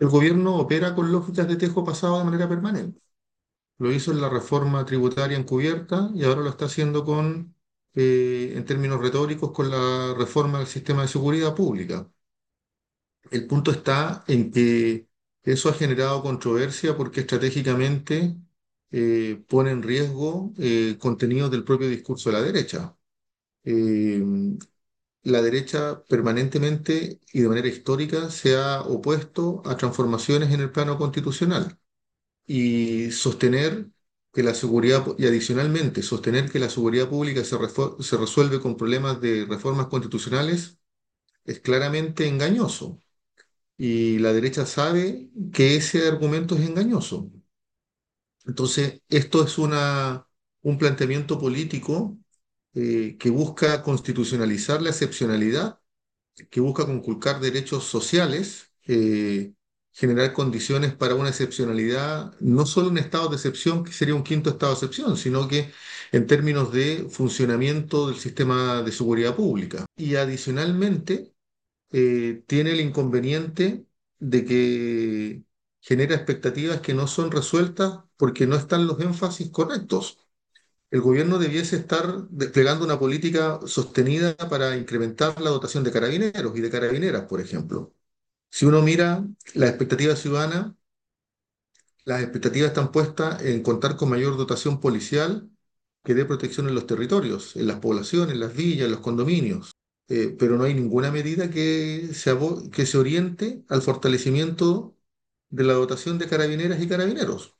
El gobierno opera con lógicas de tejo pasado de manera permanente. Lo hizo en la reforma tributaria encubierta y ahora lo está haciendo en términos retóricos, con la reforma del sistema de seguridad pública. El punto está en que eso ha generado controversia porque estratégicamente pone en riesgo contenidos del propio discurso de la derecha. Eh, la derecha permanentemente y de manera histórica se ha opuesto a transformaciones en el plano constitucional y sostener que la seguridad, y adicionalmente sostener que la seguridad pública se resuelve con problemas de reformas constitucionales es claramente engañoso. Y la derecha sabe que ese argumento es engañoso. Entonces, esto es un planteamiento político que busca constitucionalizar la excepcionalidad, que busca conculcar derechos sociales, generar condiciones para una excepcionalidad, no solo un estado de excepción, que sería un quinto estado de excepción, sino que en términos de funcionamiento del sistema de seguridad pública. Y adicionalmente, tiene el inconveniente de que genera expectativas que no son resueltas porque no están los énfasis correctos. El gobierno debiese estar desplegando una política sostenida para incrementar la dotación de carabineros y de carabineras, por ejemplo. Si uno mira la expectativa ciudadana, las expectativas están puestas en contar con mayor dotación policial que dé protección en los territorios, en las poblaciones, en las villas, en los condominios. Pero no hay ninguna medida que se oriente al fortalecimiento de la dotación de carabineras y carabineros.